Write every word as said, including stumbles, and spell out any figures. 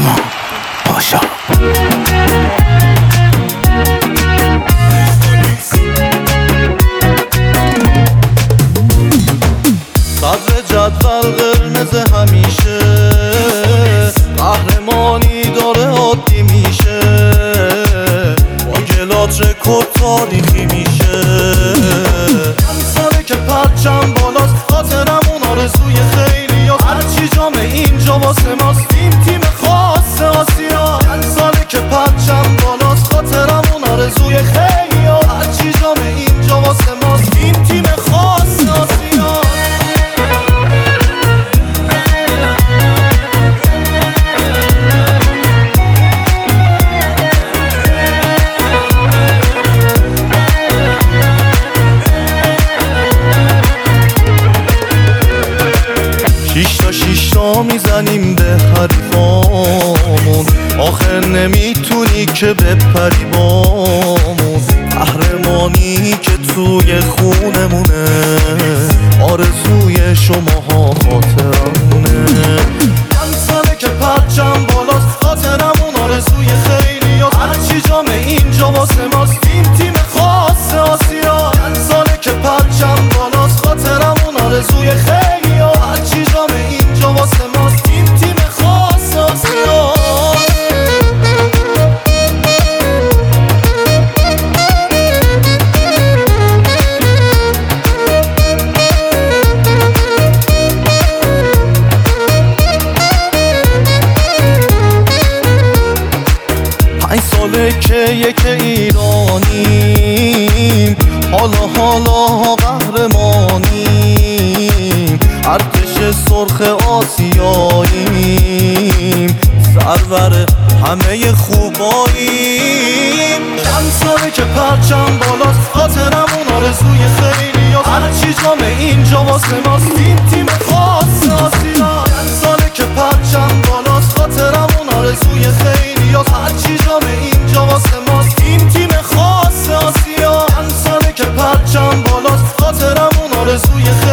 نیما پاشا. صدر جدول قرمز همیشه، قهرمانی داره عادی میشه، با گلات رکورد تاریخی میشه. چند ساله که پرچم بالاست، خاطرمون آرزوی خیلی هست. هرچی جام اینجا واسه ماست، تیم تیم خاص آسیا. چند ساله که پرچم بالاست، خاطرمون آرزوی خیلی هست. هرچی جام اینجا واسه ماست، تیم تیم خاص آسیا. شیشتا شیشتا میزنیم به حریفامون، آخر نمیتونی که بپری بامون. قهرمانی که توی خونمونه، آرزوی شماها خاطرمونه. چند ساله که پرچم بالاست، خاطرمون آرزوی خیلی هست. هرچی جام اینجا واسه ماست، تیم تیم خاص آسیا. چند ساله که پرچم بالاست، خاطرمون آرزوی خیلی هست. هرچی جام اینجا واسه ماست، تیم تیم خاص آسیا. پنج ساله که یک ایرانیم، حالا حالا قهرمانیم. ارتش سرخ آسیاییم، سرور همه خوباییم. چند ساله که پرچم بالاست، خاطرمون آرزوی خیلی هست. هرچی جام اینجا واسه ماست، تیم تیم خاص آسیا. چند ساله که پرچم بالاست، خاطرمون آرزوی خیلی هست. هرچی جام اینجا واسه ماست، تیم تیم خاص آسیا. چند ساله که پرچم بالاست، خاطرمون آرزوی خیلی هست.